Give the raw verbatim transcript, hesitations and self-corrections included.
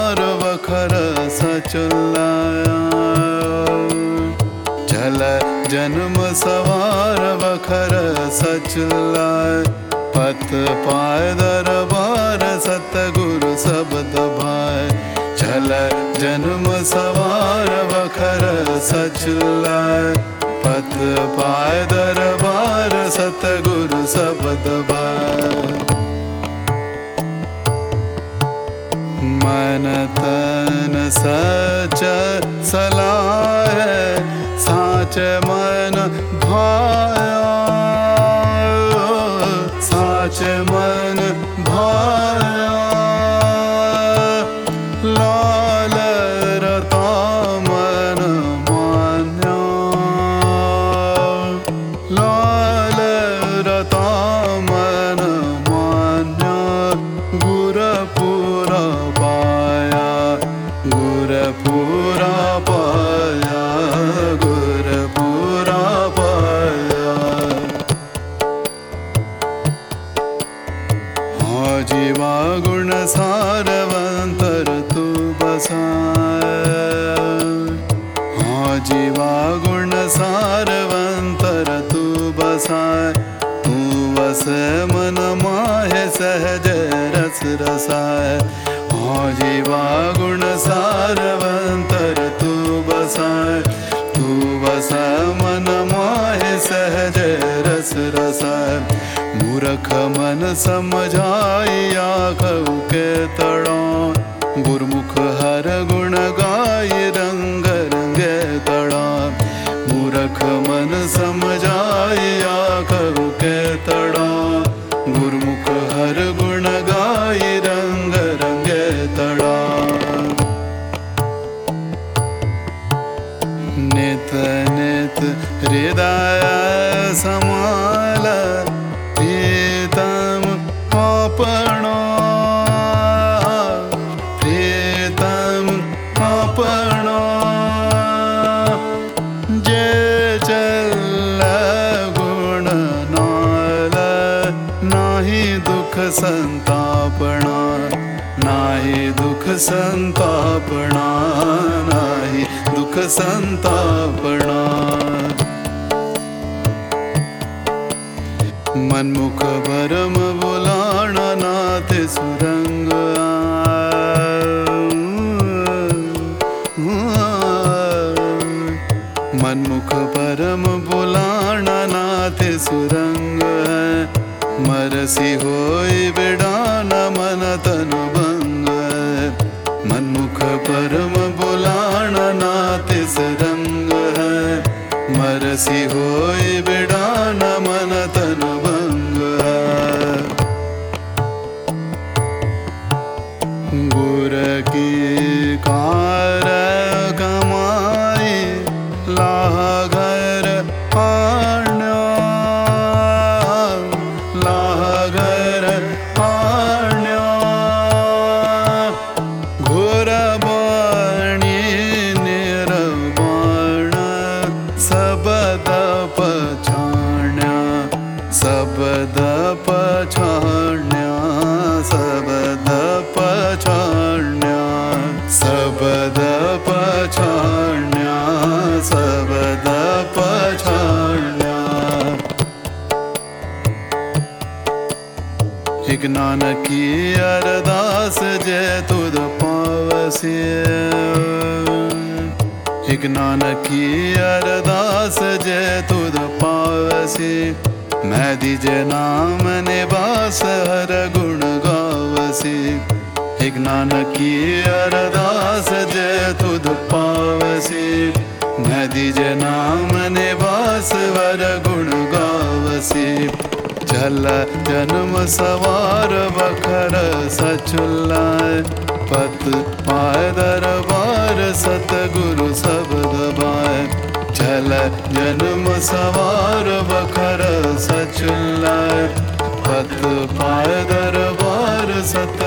सवार वखर सचुल्लाया, चल जन्म सवार वखर सचुल्लाय, पत पाय दरबार सतगुरु शब्द भाय, चल जन्म सवार वखर सचुल्लाय, पत पाय दरबार सतगुरु शब्द भाय। मन तन सच सलाह साच मन भाया, साच मन भाया, लाल रता मन मान्या, लाल रता मन मान्या, गुरपुरा पाया, गुरपुरा पाया, गुरपुरा पाया। हाँ जीवा गुण सारवंतर तू बसाए, हाँ जीवा गुण सारवंतर तू बसाए, तू बस मन माहे सहज रस रसाए, हाँ जीवा गुण सारवंतर तू बसाए, तू बस मन माहे सहज रस रसाए, मूर्ख मन समझाइया कहु के तड़ा, गुरमुख हर गुण गाय रंग रंगे तड़ा, मूर्ख मन समझाइया कहु के तड़ा, गुरमुख हर गुण गाय रंग रंगे तड़ा। नित नित हृदय समाल प्रीतम अपना, प्रीतम अपना, जे चल गुण नाल नाही दुख संतापना, नाही दुख संतापना, नाही दुख संतापना। मनमुख भरम बुलाण नाथ सुरंग, मनमुख परम बुलाण नाथ सुरंग, मरसी होई बिडान मन तनु भंग, मनमुख परम बुलाण नाथ सुरंग, मरसी होई बिडान मन तनु भंग। गुर की कार कमाई लागर आण्या, लागर आण्या, घोर बाणी निर्वाण सबद पछाण्या, सबद पछाण्या, सबद पछाण्या, सबद पछाण्या, सबद पछाण्या। एक नानकी अरदास जय तुद पावसी, एक नानकी अरदास जय तुद पावसी, मैं दीजे नाम निवास हर गुण गावसी, एक नानकी अरदास जय तुद पावसी, मैं दीजे नाम निवास हर गुण गावसी, चल जन्म सवार वखर सचुल्लाय, पत पाय दरबार सतगुरु शब्द भाय, चल जन्म सवार वखर सचुल्लाय, पत पाय दरबार सत